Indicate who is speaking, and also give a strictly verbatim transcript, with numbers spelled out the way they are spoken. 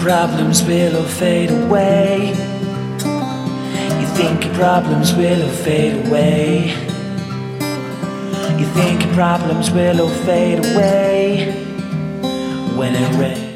Speaker 1: problems will all fade away. You think your problems will all fade away. You think your problems will all fade away when it rains.